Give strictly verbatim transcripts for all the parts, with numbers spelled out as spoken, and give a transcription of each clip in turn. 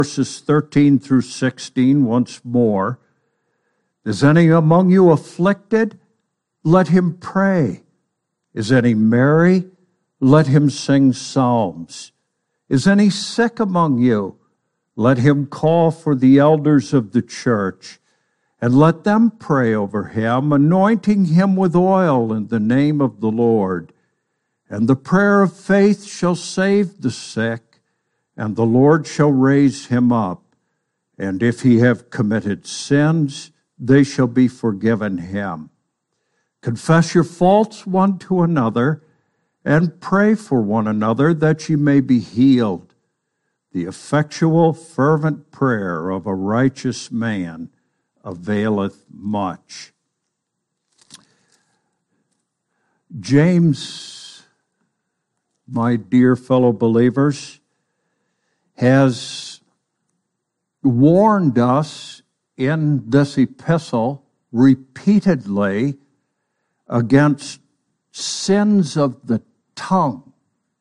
verses thirteen through sixteen once more. Is any among you afflicted? Let him pray. Is any merry? Let him sing psalms. Is any sick among you? Let him call for the elders of the church, and let them pray over him, anointing him with oil in the name of the Lord. And the prayer of faith shall save the sick, and the Lord shall raise him up. And if he have committed sins, they shall be forgiven him. Confess your faults one to another, and pray for one another that ye may be healed. The effectual, fervent prayer of a righteous man availeth much. James, my dear fellow believers, has warned us in this epistle repeatedly against sins of the tongue.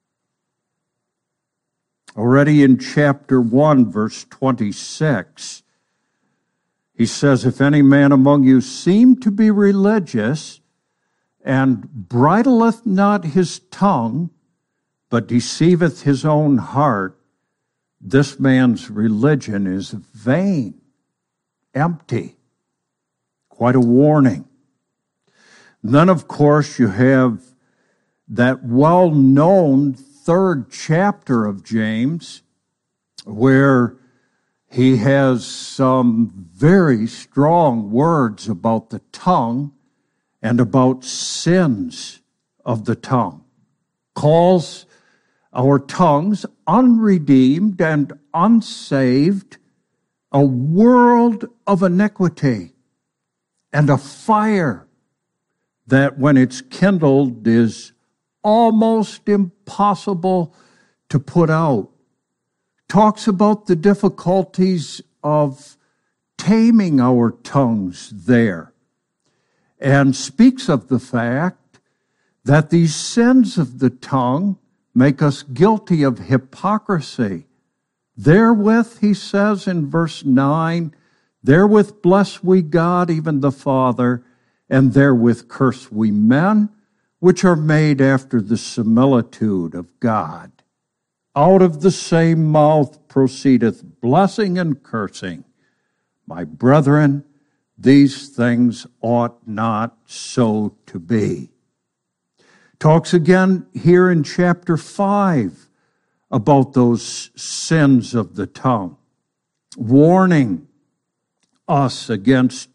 Already in chapter one, verse twenty-six, he says, if any man among you seem to be religious, and bridleth not his tongue, but deceiveth his own heart, this man's religion is vain, empty. Quite a warning. And then, of course, you have that well-known third chapter of James, where he has some very strong words about the tongue and about sins of the tongue. Calls our tongues, unredeemed and unsaved, a world of iniquity and a fire that when it's kindled is almost impossible to put out. Talks about the difficulties of taming our tongues there, and speaks of the fact that these sins of the tongue make us guilty of hypocrisy. Therewith, he says in verse nine, therewith bless we God, even the Father, and therewith curse we men, which are made after the similitude of God. Out of the same mouth proceedeth blessing and cursing. My brethren, these things ought not so to be. Talks again here in chapter five about those sins of the tongue, warning us against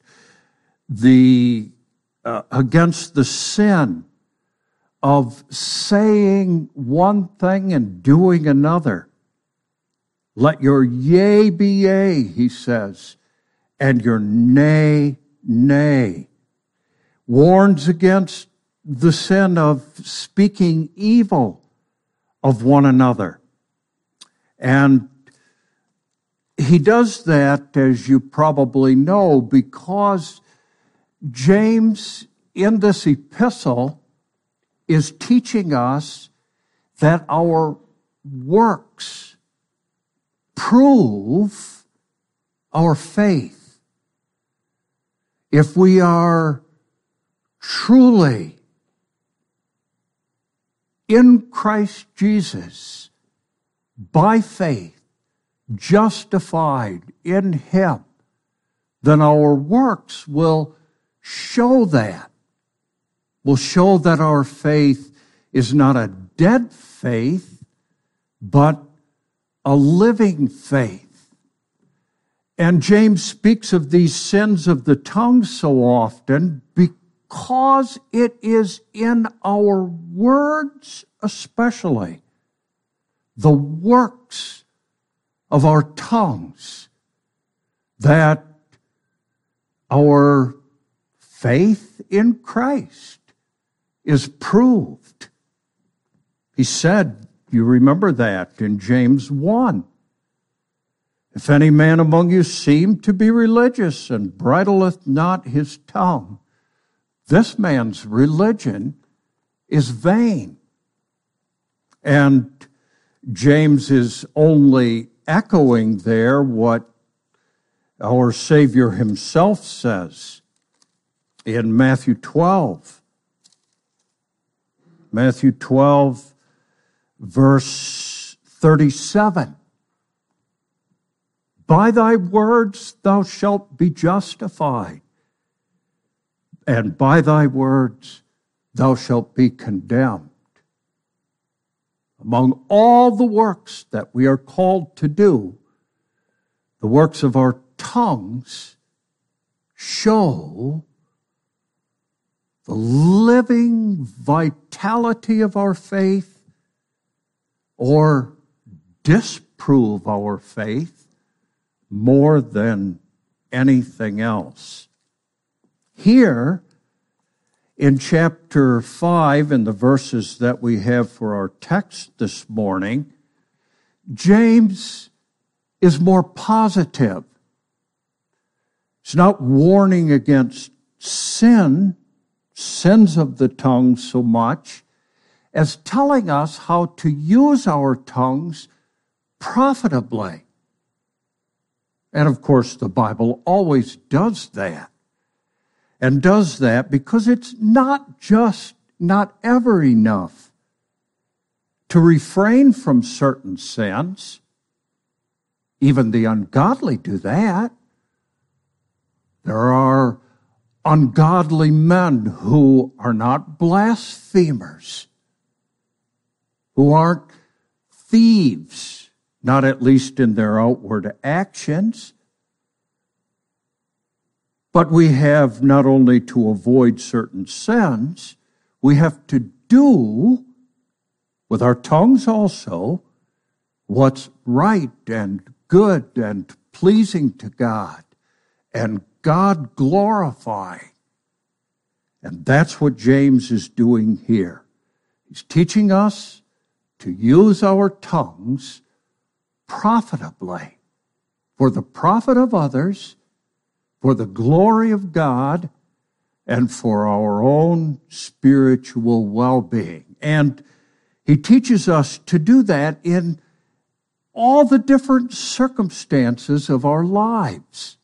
the uh, against the sin of saying one thing and doing another. Let your yea be yea, he says, and your nay, nay. Warns against the sin of speaking evil of one another. And he does that, as you probably know, because James, in this epistle, is teaching us that our works prove our faith. If we are truly in Christ Jesus, by faith, justified in Him, then our works will show that. Will show that our faith is not a dead faith, but a living faith. And James speaks of these sins of the tongue so often because it is in our words especially, the works of our tongues, that our faith in Christ is proved. He said, you remember that in James one. If any man among you seem to be religious and bridleth not his tongue, this man's religion is vain. And James is only echoing there what our Savior himself says in Matthew twelve. Matthew twelve, verse thirty-seven. By thy words thou shalt be justified, and by thy words thou shalt be condemned. Among all the works that we are called to do, the works of our tongues show the living vitality of our faith or disprove our faith more than anything else. Here, in chapter five, in the verses that we have for our text this morning, James is more positive. He's not warning against sin, sins of the tongue so much, as telling us how to use our tongues profitably. And of course, the Bible always does that. And does that because it's not just, not ever enough to refrain from certain sins. Even the ungodly do that. There are ungodly men who are not blasphemers, who aren't thieves, not at least in their outward actions. But we have not only to avoid certain sins, we have to do, with our tongues also, what's right and good and pleasing to God and God glorifying. And that's what James is doing here. He's teaching us to use our tongues profitably for the profit of others, for the glory of God, and for our own spiritual well-being. And he teaches us to do that in all the different circumstances of our lives.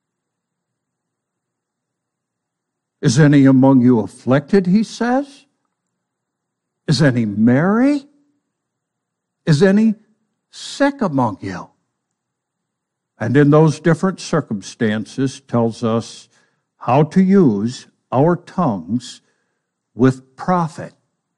Is any among you afflicted, he says? Is any merry? Is any sick among you? And in those different circumstances tells us how to use our tongues with profit.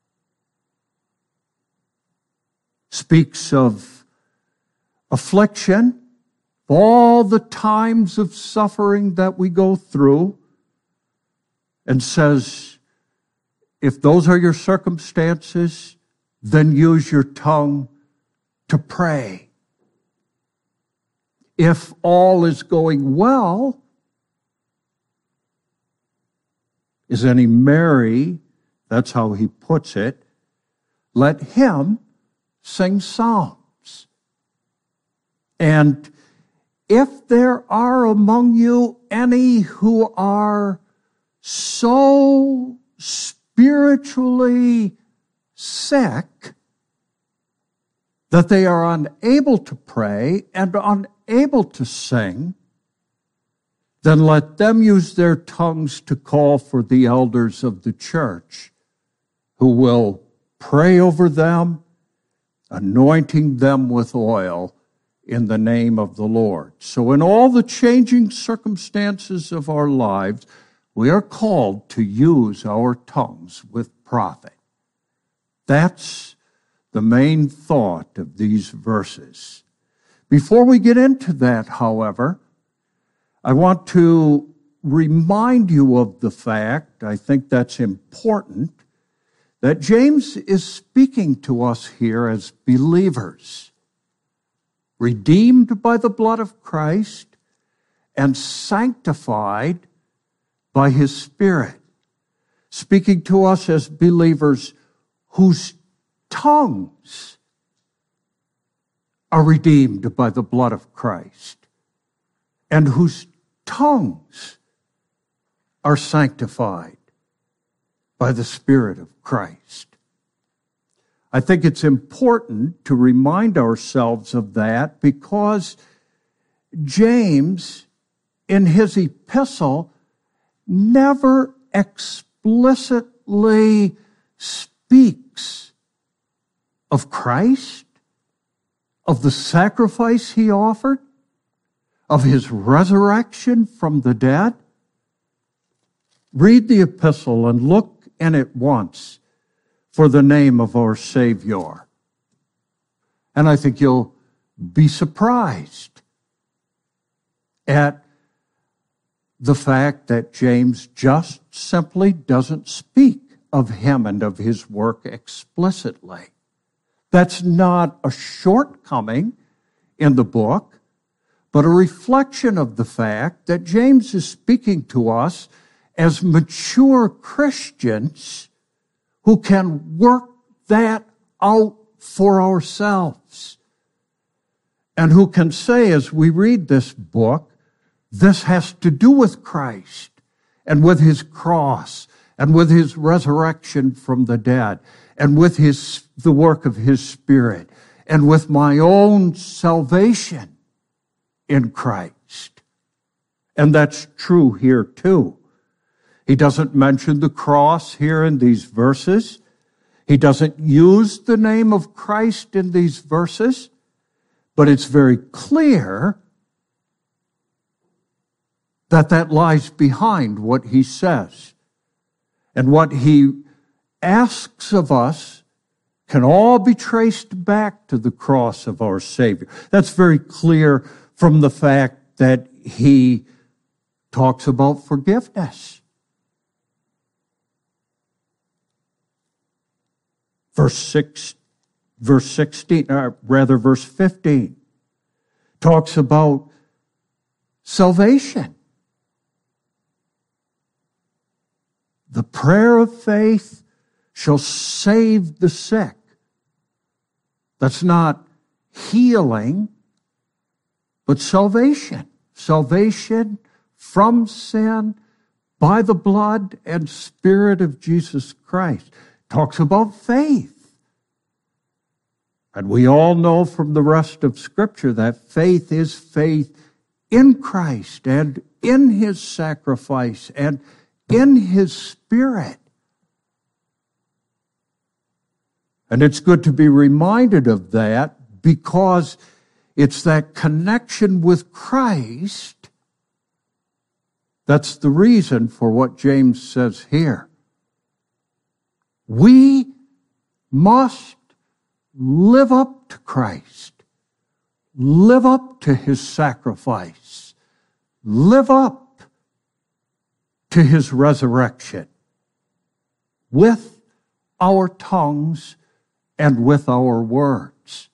Speaks of affliction, all the times of suffering that we go through, and says, if those are your circumstances, then use your tongue to pray. If all is going well, is any merry, that's how he puts it, let him sing psalms. And if there are among you any who are so spiritually sick that they are unable to pray and unable to sing, then let them use their tongues to call for the elders of the church, who will pray over them, anointing them with oil in the name of the Lord. So in all the changing circumstances of our lives, we are called to use our tongues with profit. That's the main thought of these verses. Before we get into that, however, I want to remind you of the fact, I think that's important, that James is speaking to us here as believers, redeemed by the blood of Christ and sanctified by his Spirit, speaking to us as believers whose tongues are redeemed by the blood of Christ and whose tongues are sanctified by the Spirit of Christ. I think it's important to remind ourselves of that because James, in his epistle, never explicitly speaks of Christ, of the sacrifice he offered, of his resurrection from the dead. Read the epistle and look in it once for the name of our Savior. And I think you'll be surprised at the fact that James just simply doesn't speak of him and of his work explicitly. That's not a shortcoming in the book, but a reflection of the fact that James is speaking to us as mature Christians who can work that out for ourselves and who can say, as we read this book, this has to do with Christ and with his cross and with his resurrection from the dead and with his the work of his Spirit and with my own salvation in Christ. And that's true here too. He doesn't mention the cross here in these verses. He doesn't use the name of Christ in these verses, but it's very clear that that lies behind what he says. And what he asks of us can all be traced back to the cross of our Savior. That's very clear from the fact that he talks about forgiveness. Verse six, verse sixteen, or rather verse fifteen, talks about salvation. The prayer of faith shall save the sick. That's not healing, but salvation. Salvation from sin by the blood and Spirit of Jesus Christ. Talks about faith. And we all know from the rest of Scripture that faith is faith in Christ and in his sacrifice and in his Spirit. And it's good to be reminded of that because it's that connection with Christ that's the reason for what James says here. We must live up to Christ, live up to his sacrifice, live up to his resurrection with our tongues and with our words.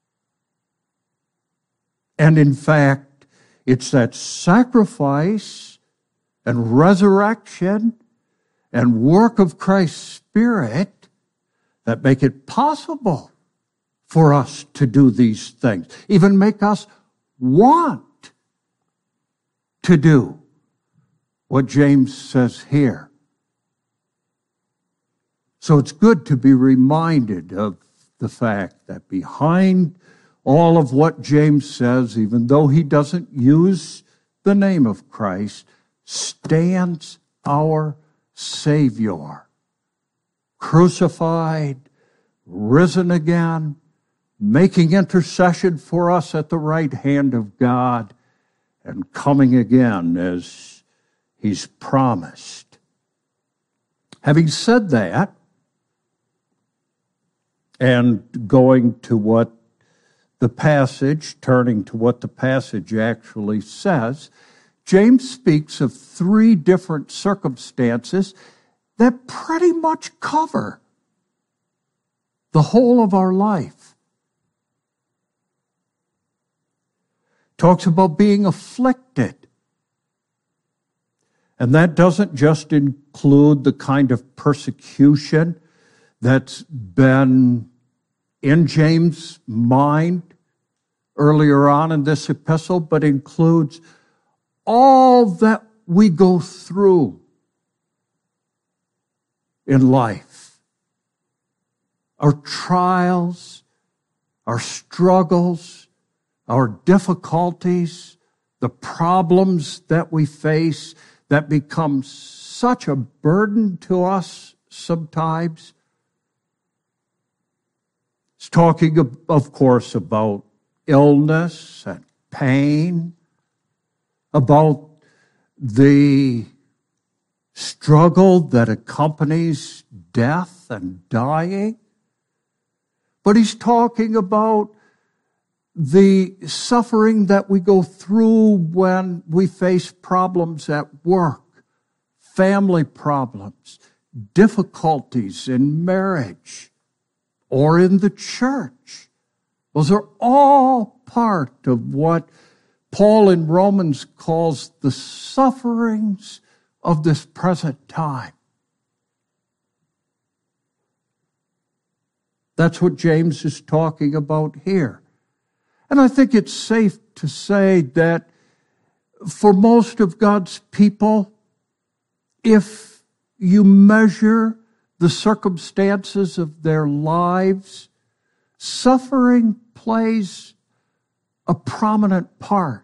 And in fact, it's that sacrifice and resurrection and work of Christ's Spirit that make it possible for us to do these things, even make us want to do what James says here. So it's good to be reminded of the fact that behind all of what James says, even though he doesn't use the name of Christ, stands our Savior, crucified, risen again, making intercession for us at the right hand of God, and coming again as he's promised. Having said that, and going to what the passage, turning to what the passage actually says, James speaks of three different circumstances that pretty much cover the whole of our life. Talks about being afflicted. And that doesn't just include the kind of persecution that's been in James' mind earlier on in this epistle, but includes all that we go through in life. our trials, our struggles, our difficulties, the problems that we face that become such a burden to us sometimes. It's talking, of, of course, about illness and pain, about the struggle that accompanies death and dying. But he's talking about the suffering that we go through when we face problems at work, family problems, difficulties in marriage or in the church. Those are all part of what Paul in Romans calls the sufferings of this present time. That's what James is talking about here. And I think it's safe to say that for most of God's people, if you measure the circumstances of their lives, suffering plays a prominent part.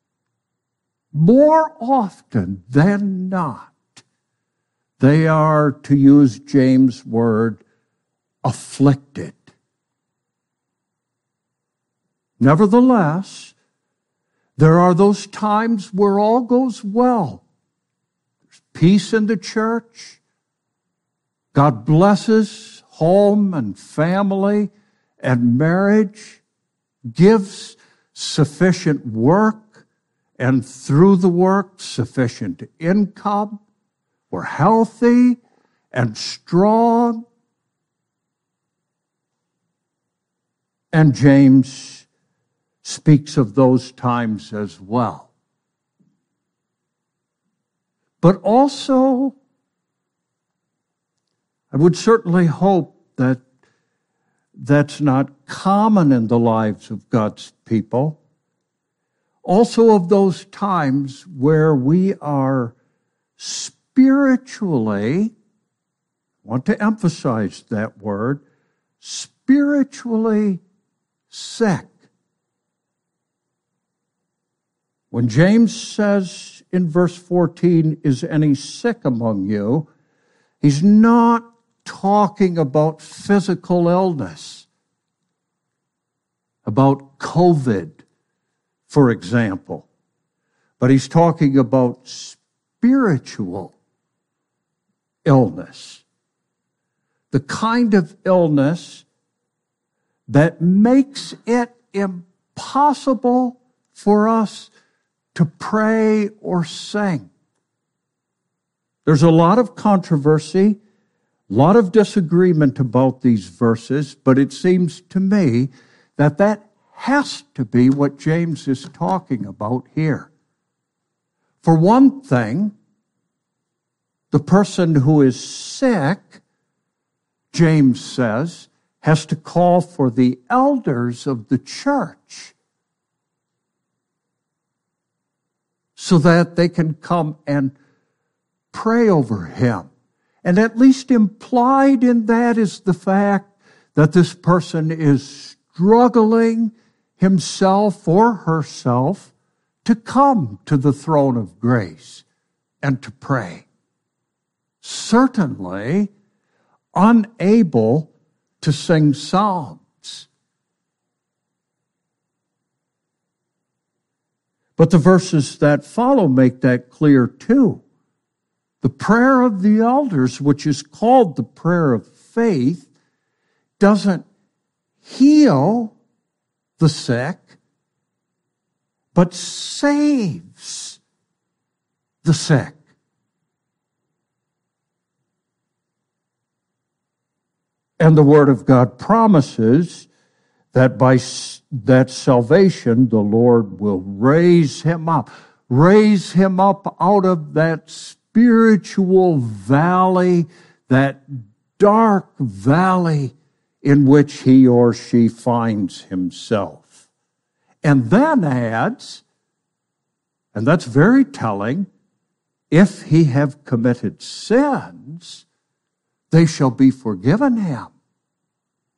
More often than not, they are, to use James' word, afflicted. Nevertheless, there are those times where all goes well. There's peace in the church. God blesses home and family and marriage, gives sufficient work, and through the work, sufficient income. We're healthy and strong. And James speaks of those times as well. But also, I would certainly hope that that's not common in the lives of God's people. Also of those times where we are spiritually, I want to emphasize that word, spiritually sick. When James says in verse fourteen, is any sick among you, he's not talking about physical illness, about COVID, for example. But he's talking about spiritual illness. The kind of illness that makes it impossible for us to pray or sing. There's a lot of controversy, a lot of disagreement about these verses, but it seems to me that that has to be what James is talking about here. For one thing, the person who is sick, James says, has to call for the elders of the church so that they can come and pray over him. And at least implied in that is the fact that this person is struggling himself or herself to come to the throne of grace and to pray. Certainly unable to sing psalms. But the verses that follow make that clear too. The prayer of the elders, which is called the prayer of faith, doesn't heal the sick, but saves the sick. And the Word of God promises that by that salvation, the Lord will raise him up. Raise him up out of that spiritual valley, that dark valley in which he or she finds himself. And then adds, and that's very telling, if he have committed sins, they shall be forgiven him.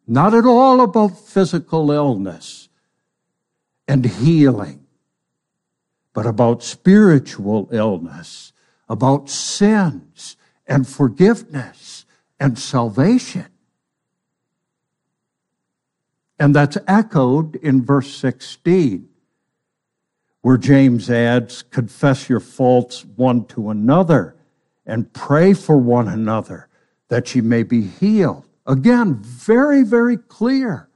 Not at all about physical illness and healing, but about spiritual illness, about sins and forgiveness and salvation. And that's echoed in verse sixteen, where James adds, confess your faults one to another and pray for one another that ye may be healed. Again, very, very clear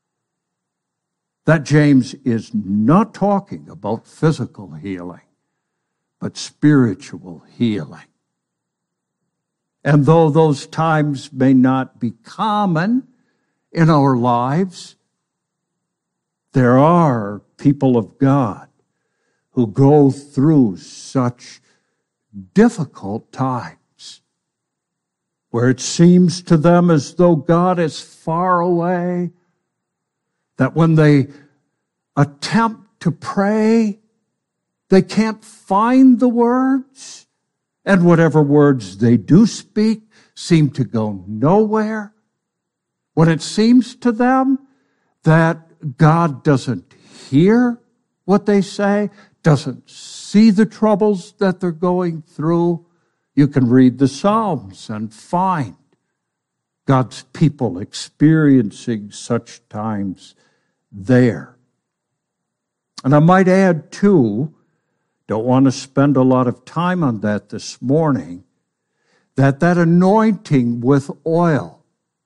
that James is not talking about physical healing, but spiritual healing. And though those times may not be common in our lives, there are people of God who go through such difficult times, where it seems to them as though God is far away, that when they attempt to pray, they can't find the words, and whatever words they do speak seem to go nowhere. When it seems to them that God doesn't hear what they say, doesn't see the troubles that they're going through, you can read the Psalms and find God's people experiencing such times there. And I might add, too, don't want to spend a lot of time on that this morning, that that anointing with oil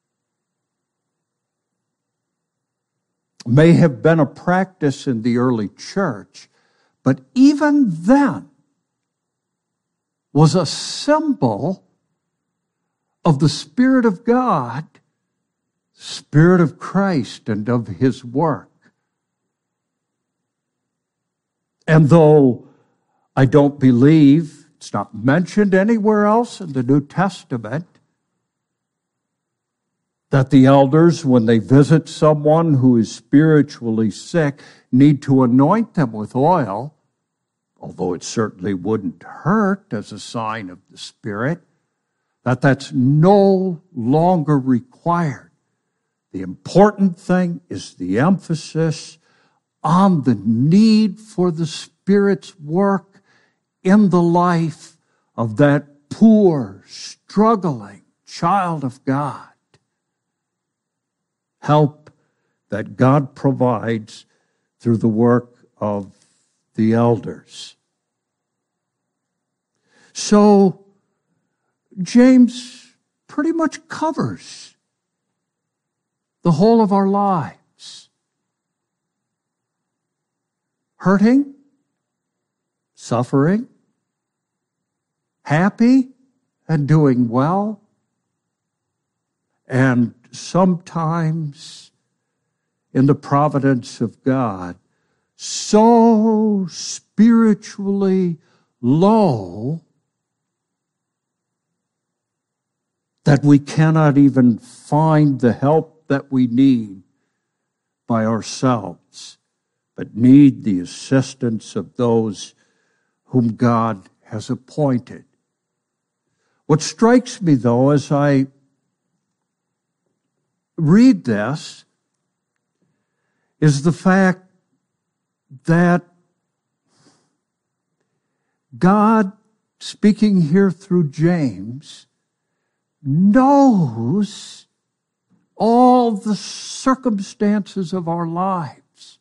may have been a practice in the early church, but even then was a symbol of the Spirit of God, Spirit of Christ, and of His work. And though I don't believe it's not mentioned anywhere else in the New Testament that the elders, when they visit someone who is spiritually sick, need to anoint them with oil, although it certainly wouldn't hurt as a sign of the Spirit, that that's no longer required. The important thing is the emphasis on the need for the Spirit's work in the life of that poor, struggling child of God. Help that God provides through the work of the elders. So, James pretty much covers the whole of our lives. Hurting, suffering, happy and doing well, and sometimes in the providence of God, so spiritually low that we cannot even find the help that we need by ourselves, but need the assistance of those whom God has appointed. What strikes me, though, as I read this, is the fact that God, speaking here through James, knows all the circumstances of our lives,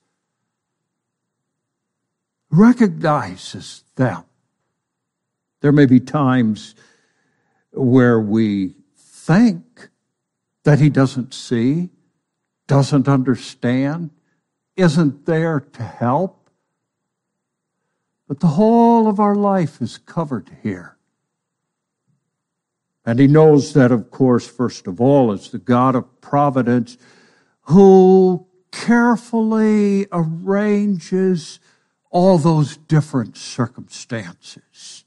recognizes them. There may be times where we think that He doesn't see, doesn't understand, isn't there to help. But the whole of our life is covered here. And He knows that, of course, first of all, is the God of providence who carefully arranges all those different circumstances.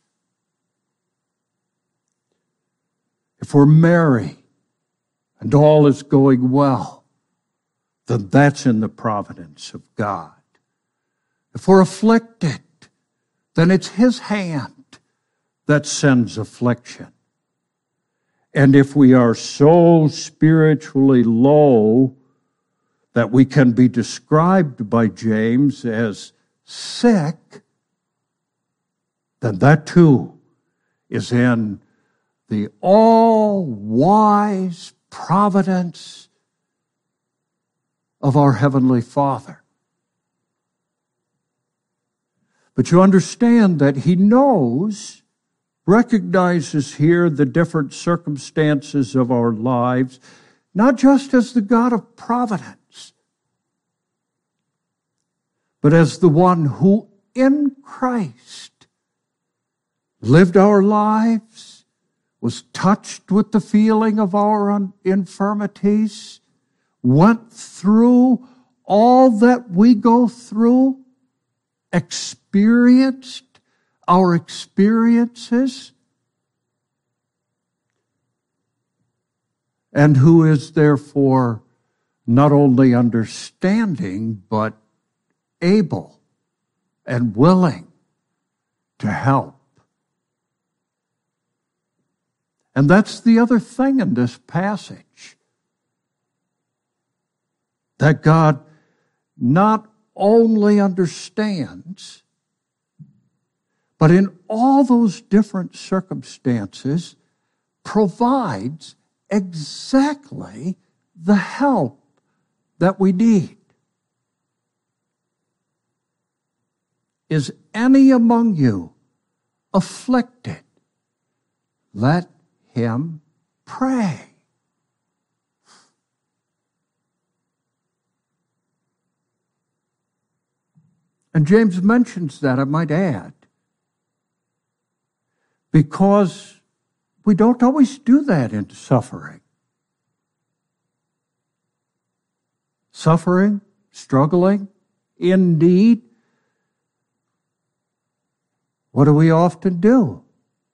If we're merry and all is going well, then that's in the providence of God. If we're afflicted, then it's His hand that sends affliction. And if we are so spiritually low that we can be described by James as sick, then that too is in the all-wise providence of our Heavenly Father. But you understand that He knows, recognizes here the different circumstances of our lives, not just as the God of providence, but as the one who in Christ lived our lives, was touched with the feeling of our infirmities, went through all that we go through, experienced our experiences, and who is therefore not only understanding, but able and willing to help. And that's the other thing in this passage, that God not only understands, but in all those different circumstances provides exactly the help that we need. Is any among you afflicted? Let him pray. And James mentions that, I might add, because we don't always do that in suffering. Suffering, struggling, in need. What do we often do?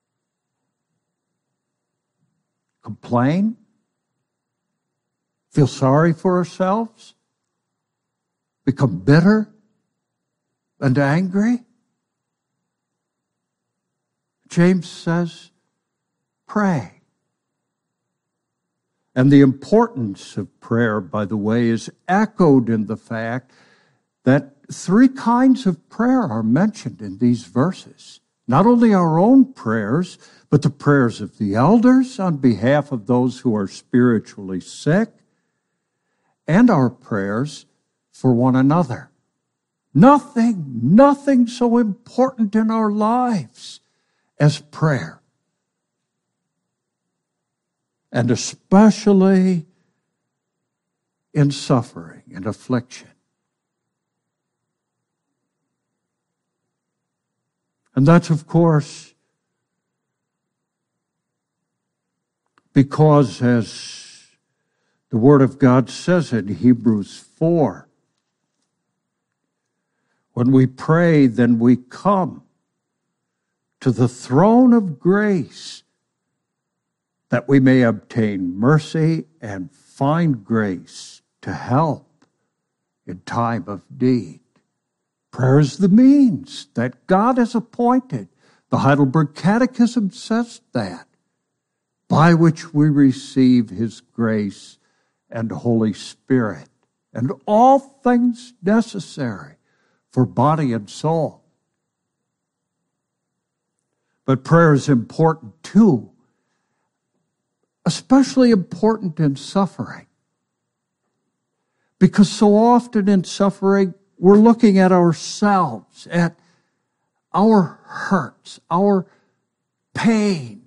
Complain? Feel sorry for ourselves? Become bitter and angry? James says, pray. And the importance of prayer, by the way, is echoed in the fact that three kinds of prayer are mentioned in these verses. Not only our own prayers, but the prayers of the elders on behalf of those who are spiritually sick, and our prayers for one another. Nothing, nothing so important in our lives as prayer. And especially in suffering and affliction. And that's, of course, because, as the Word of God says in Hebrews four, when we pray, then we come to the throne of grace that we may obtain mercy and find grace to help in time of need. Prayer is the means that God has appointed. The Heidelberg Catechism says that, by which we receive His grace and Holy Spirit and all things necessary for body and soul. But prayer is important too, especially important in suffering. Because so often in suffering, we're looking at ourselves, at our hurts, our pain.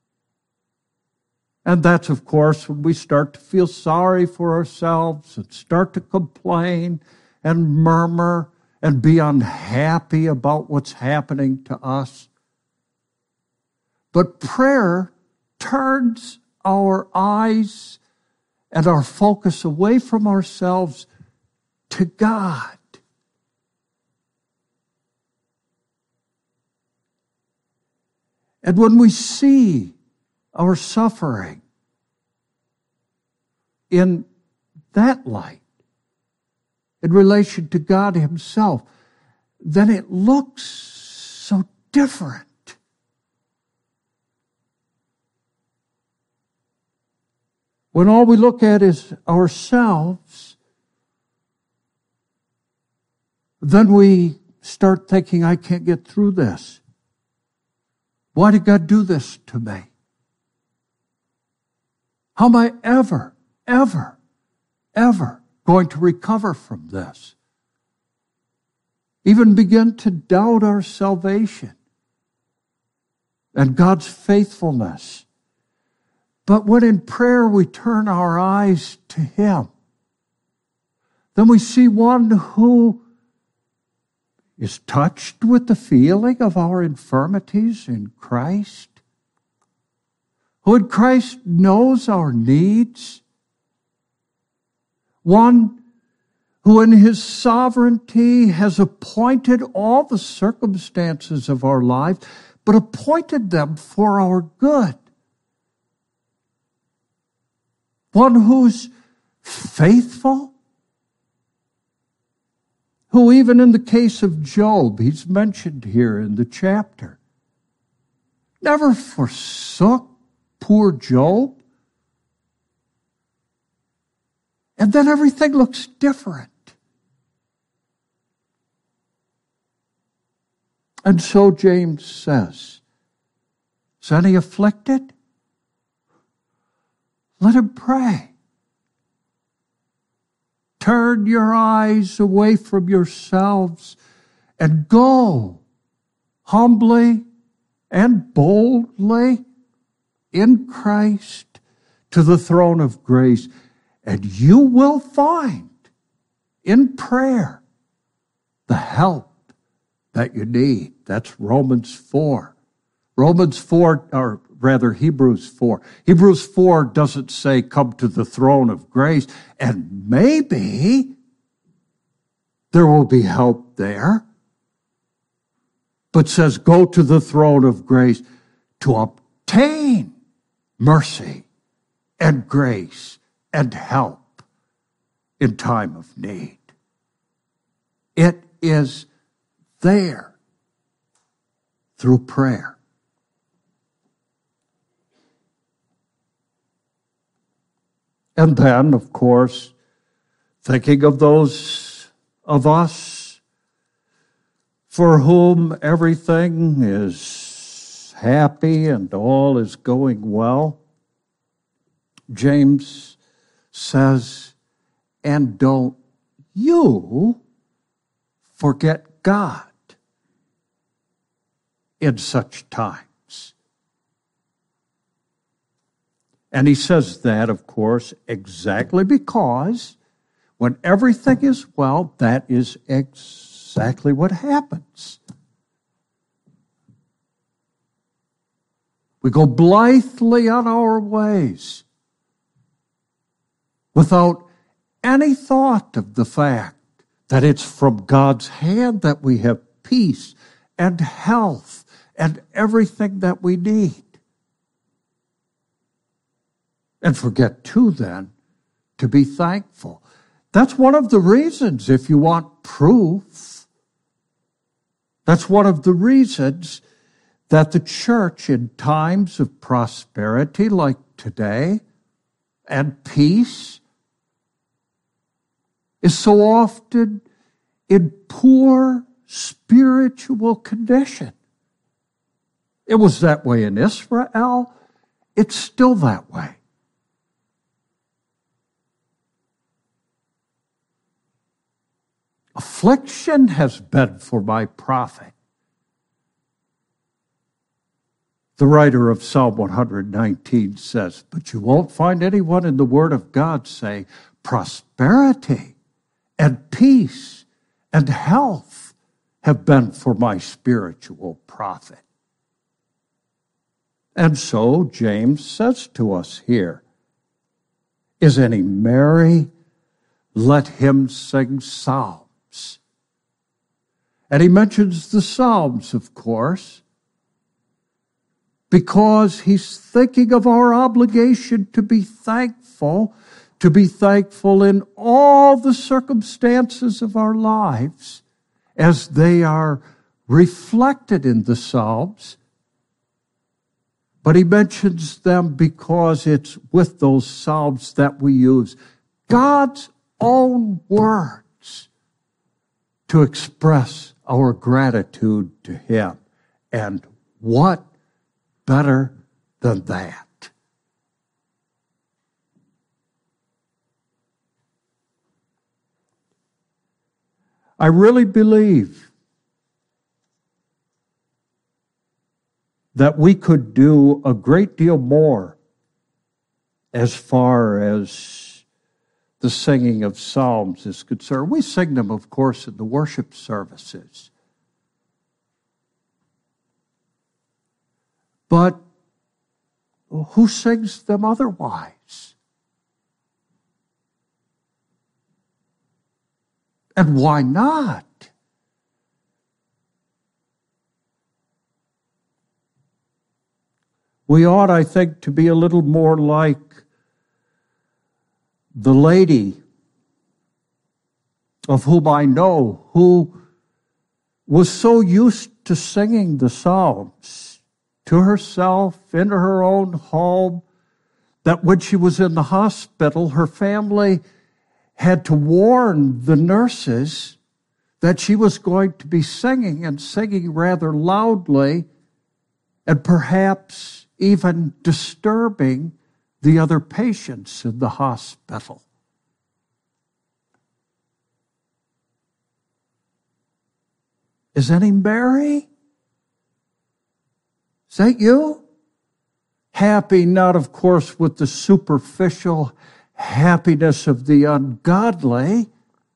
And that's, of course, when we start to feel sorry for ourselves and start to complain and murmur and be unhappy about what's happening to us. But prayer turns our eyes and our focus away from ourselves to God. And when we see our suffering in that light, in relation to God Himself, then it looks so different. when all we look at is ourselves, then we start thinking, I can't get through this. Why did God do this to me? How am I ever, ever, ever going to recover from this? Even begin to doubt our salvation and God's faithfulness. But when in prayer we turn our eyes to Him, then we see one who is touched with the feeling of our infirmities in Christ, who in Christ knows our needs, one who in His sovereignty has appointed all the circumstances of our life, but appointed them for our good. One who's faithful, who even in the case of Job, he's mentioned here in the chapter, never forsook poor Job. And then everything looks different. And so James says, is any afflicted? Let him pray. Turn your eyes away from yourselves and go humbly and boldly in Christ to the throne of grace, and you will find in prayer the help that you need. That's Romans four. Romans four, or rather Hebrews four. Hebrews four doesn't say come to the throne of grace, and maybe there will be help there, but says go to the throne of grace to obtain mercy and grace and help in time of need. It is there through prayer. And then, of course, thinking of those of us for whom everything is happy and all is going well, James says, and don't you forget God in such times. And he says that, of course, exactly because when everything is well, that is exactly what happens. We go blithely on our ways without any thought of the fact that it's from God's hand that we have peace and health and everything that we need. And forget, too, then, to be thankful. That's one of the reasons, if you want proof, that's one of the reasons that the church in times of prosperity like today and peace is so often in poor spiritual condition. It was that way in Israel. It's still that way. Affliction has been for my profit. The writer of Psalm one nineteen says, but you won't find anyone in the Word of God say, prosperity and peace and health have been for my spiritual profit. And so James says to us here, is any merry? Let him sing psalms. And he mentions the Psalms, of course, because he's thinking of our obligation to be thankful, to be thankful in all the circumstances of our lives as they are reflected in the Psalms, But he mentions them because it's with those psalms that we use God's own words to express our gratitude to him. And what better than that? I really believe that we could do a great deal more as far as the singing of psalms is concerned. We sing them, of course, in the worship services. But who sings them otherwise? And why not? We ought, I think, to be a little more like the lady of whom I know, who was so used to singing the psalms to herself, into her own home, that when she was in the hospital, her family had to warn the nurses that she was going to be singing, and singing rather loudly, and perhaps even disturbing the other patients in the hospital. Is any merry? Is that you? Happy, not of course with the superficial happiness of the ungodly,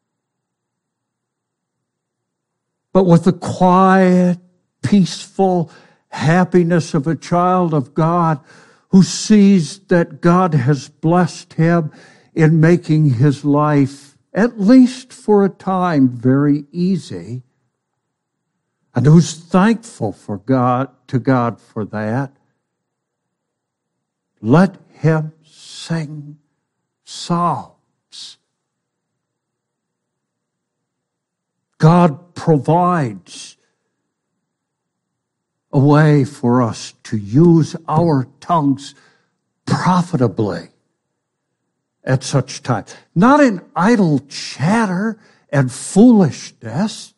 but with the quiet, peaceful happiness of a child of God who sees that God has blessed him in making his life, at least for a time, very easy, and who's thankful for God, to God for that. Let him sing psalms. God provides a way for us to use our tongues profitably at such times. Not in idle chatter and foolishness,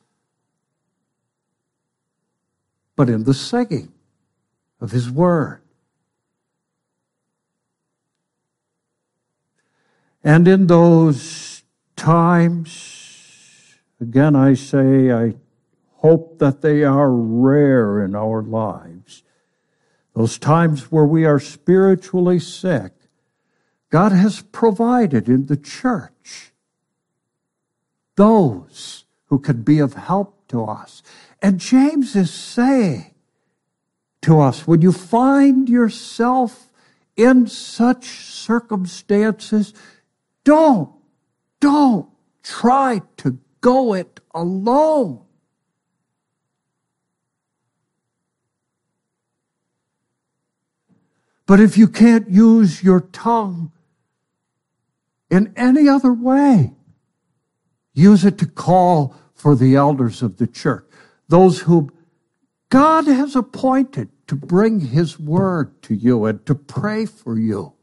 but in the singing of his word. And in those times, again I say, I hope that they are rare in our lives. Those times where we are spiritually sick, God has provided in the church those who can be of help to us. And James is saying to us, when you find yourself in such circumstances, don't, don't try to go it alone. But if you can't use your tongue in any other way, use it to call for the elders of the church, those whom God has appointed to bring his word to you and to pray for you.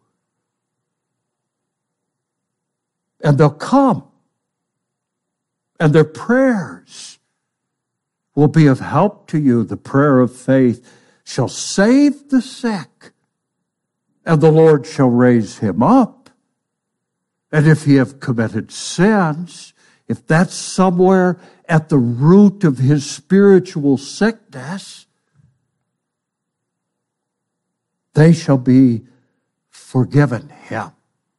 And they'll come, and their prayers will be of help to you. The prayer of faith shall save the sick, and the Lord shall raise him up. And if he have committed sins, if that's somewhere at the root of his spiritual sickness, they shall be forgiven him.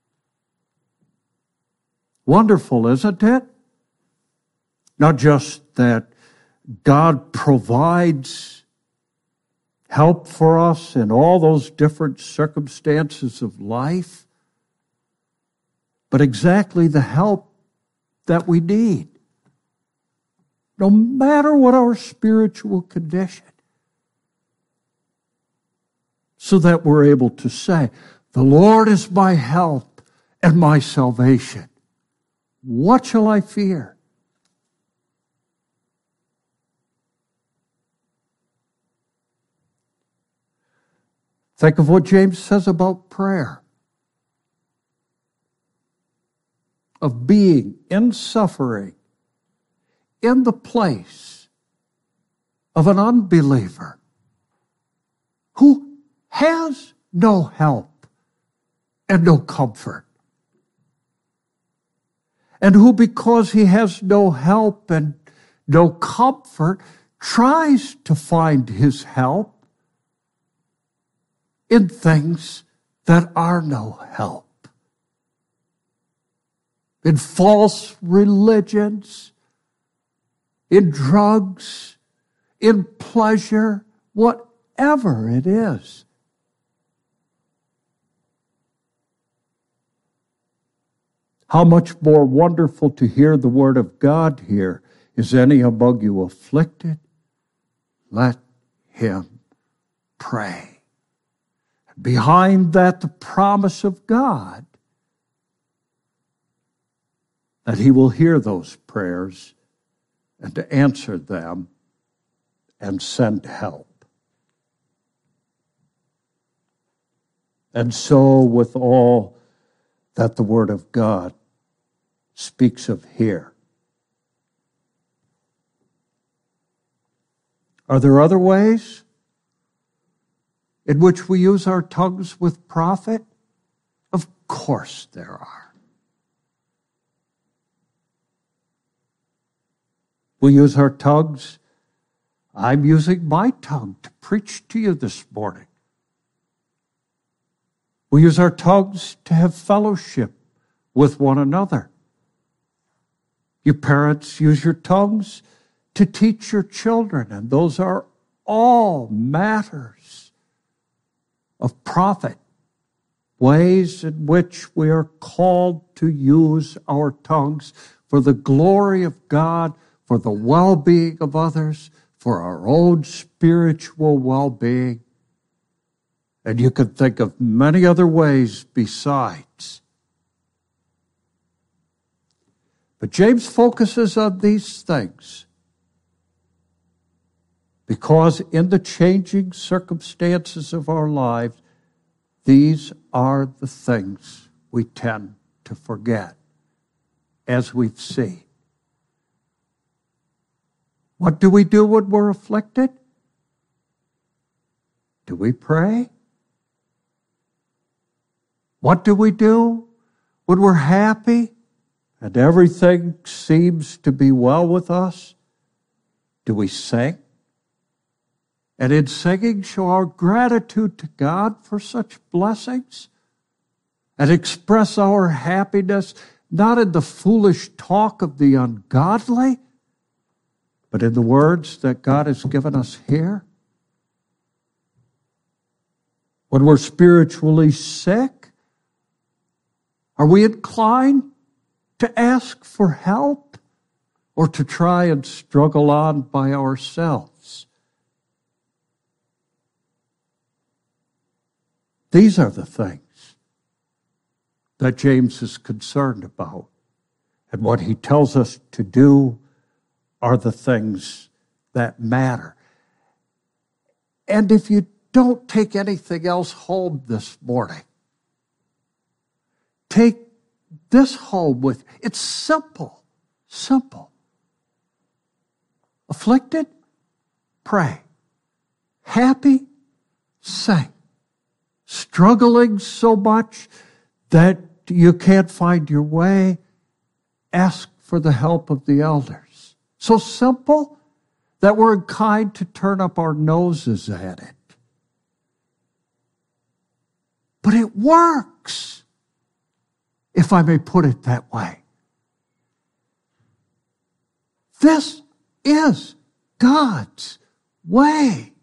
Wonderful, isn't it? Not just that God provides help for us in all those different circumstances of life, but exactly the help that we need, no matter what our spiritual condition, so that we're able to say, the Lord is my help and my salvation. What shall I fear? Think of what James says about prayer. Of being in suffering in the place of an unbeliever who has no help and no comfort. And who, because he has no help and no comfort, tries to find his help in things that are no help. In false religions, in drugs, in pleasure, whatever it is. How much more wonderful to hear the word of God here. Is any among you afflicted? Let him pray. Behind that, the promise of God that he will hear those prayers and to answer them and send help. And so with all that the Word of God speaks of here. Are there other ways in which we use our tongues with profit? Of course there are. We use our tongues. I'm using my tongue to preach to you this morning. We use our tongues to have fellowship with one another. You parents use your tongues to teach your children, and those are all matters of profit, ways in which we are called to use our tongues for the glory of God, for the well-being of others, for our own spiritual well-being. And you can think of many other ways besides. But James focuses on these things because in the changing circumstances of our lives, these are the things we tend to forget, as we've seen. What do we do when we're afflicted? Do we pray? What do we do when we're happy and everything seems to be well with us? Do we sing? And in singing, show our gratitude to God for such blessings and express our happiness not in the foolish talk of the ungodly, but in the words that God has given us here? When we're spiritually sick, are we inclined to ask for help or to try and struggle on by ourselves? These are the things that James is concerned about. And what he tells us to do are the things that matter. And if you don't take anything else home this morning, take this home with you. It's simple, simple. Afflicted? Pray. Happy? Sing. Struggling so much that you can't find your way? Ask for the help of the elders. So simple that we're inclined to turn up our noses at it. But it works, if I may put it that way. This is God's way.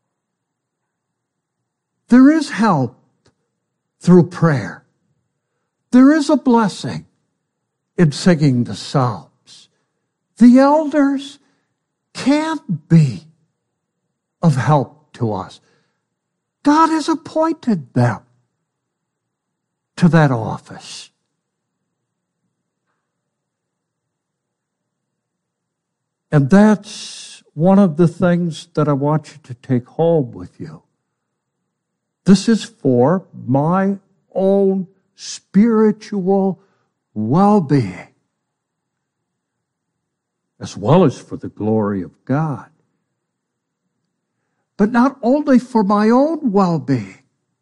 There is help through prayer. There is a blessing in singing the Psalms. The elders can't be of help to us. God has appointed them to that office. And that's one of the things that I want you to take home with you. This is for my own spiritual well-being, as well as for the glory of God. But not only for my own well-being.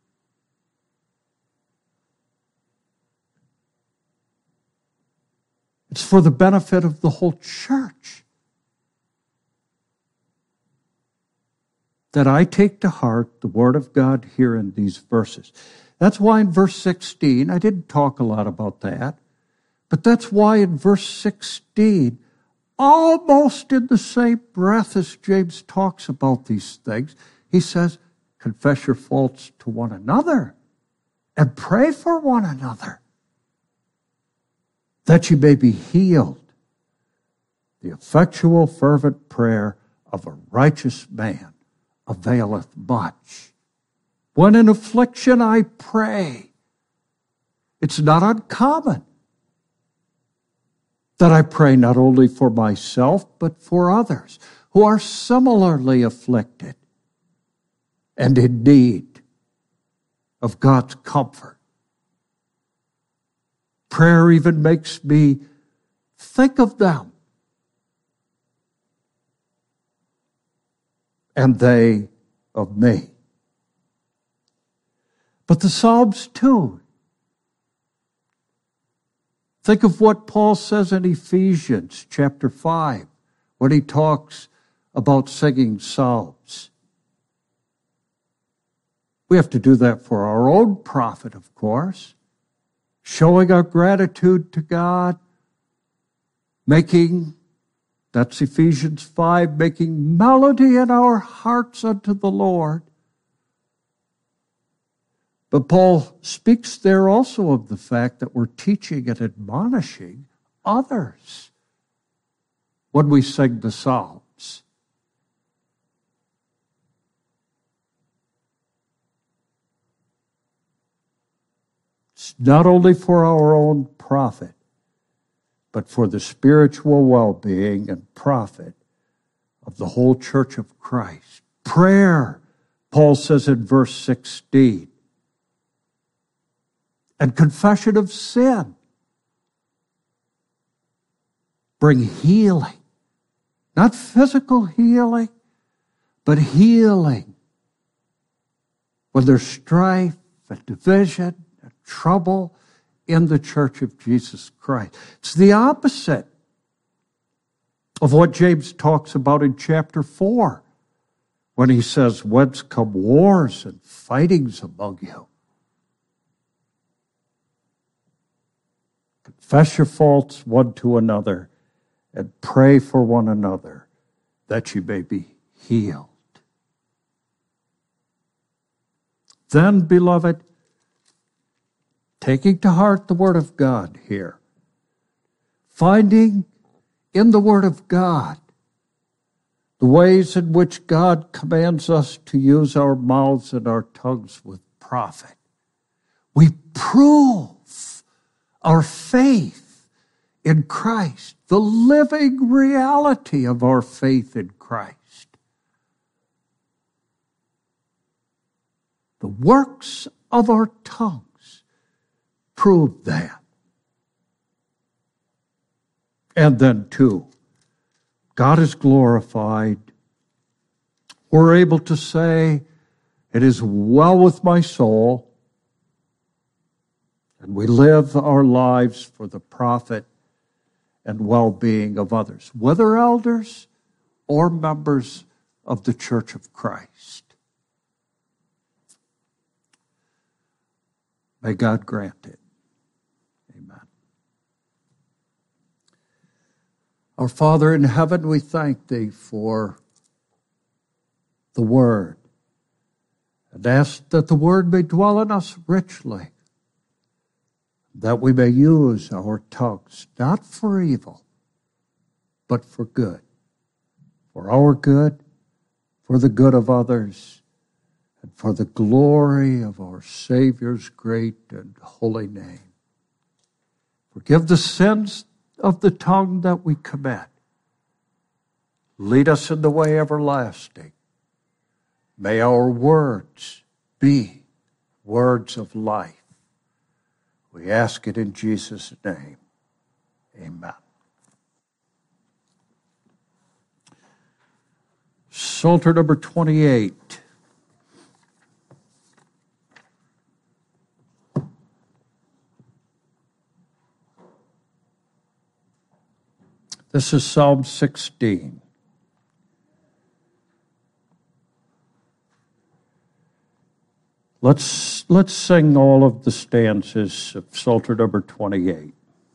It's for the benefit of the whole church that I take to heart the Word of God here in these verses. That's why in verse sixteen, I didn't talk a lot about that, but that's why in verse sixteen, almost in the same breath as James talks about these things, he says, confess your faults to one another and pray for one another, that you may be healed. The effectual, fervent prayer of a righteous man availeth much. When in affliction I pray, it's not uncommon that I pray not only for myself, but for others who are similarly afflicted and in need of God's comfort. Prayer even makes me think of them, and they of me. But the Psalms too. Think of what Paul says in Ephesians chapter five, when he talks about singing psalms. We have to do that for our own profit, of course, showing our gratitude to God, making, that's Ephesians five, making melody in our hearts unto the Lord. But Paul speaks there also of the fact that we're teaching and admonishing others when we sing the Psalms. It's not only for our own profit, but for the spiritual well-being and profit of the whole church of Christ. Prayer, Paul says in verse sixteen, and confession of sin bring healing. Not physical healing, but healing when there's strife and division and trouble in the church of Jesus Christ. It's the opposite of what James talks about in chapter four, when he says, whence come wars and fightings among you? Confess your faults one to another and pray for one another that you may be healed. Then, beloved, taking to heart the Word of God here, finding in the Word of God the ways in which God commands us to use our mouths and our tongues with profit, we prove our faith in Christ, the living reality of our faith in Christ. The works of our tongues prove that. And then, too, God is glorified. We're able to say, it is well with my soul, and we live our lives for the profit and well-being of others, whether elders or members of the Church of Christ. May God grant it. Amen. Our Father in heaven, we thank Thee for the Word, and ask that the Word may dwell in us richly, that we may use our tongues, not for evil, but for good, for our good, for the good of others, and for the glory of our Savior's great and holy name. Forgive the sins of the tongue that we commit. Lead us in the way everlasting. May our words be words of life. We ask it in Jesus' name. Amen. Psalter number twenty-eight. This is Psalm sixteen. Let's, let's sing all of the stanzas of Psalter number twenty-eight.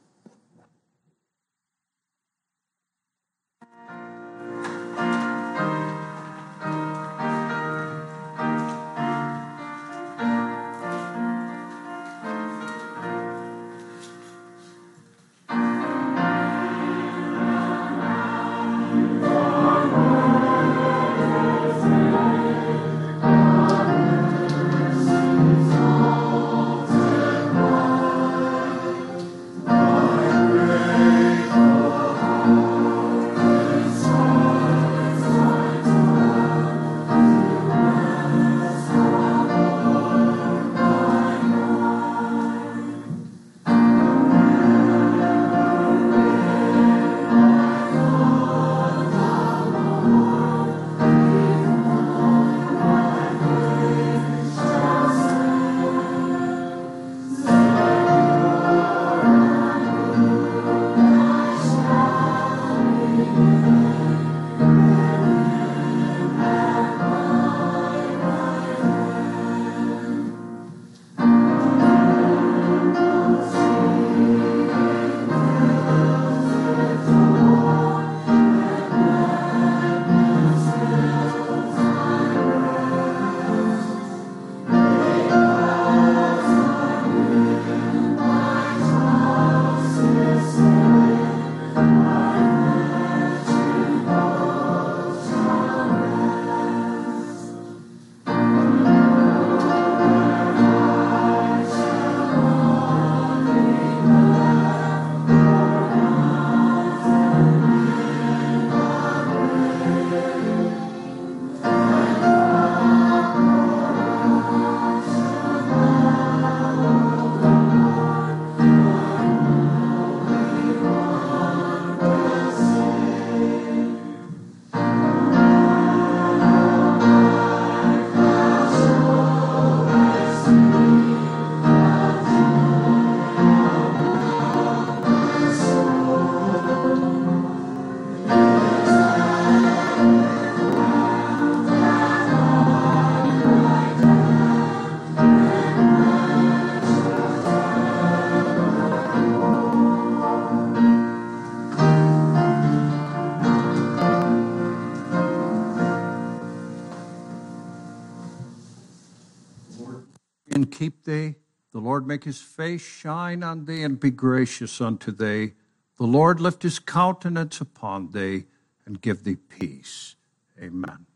And keep thee. The Lord make his face shine on thee and be gracious unto thee. The Lord lift his countenance upon thee and give thee peace. Amen.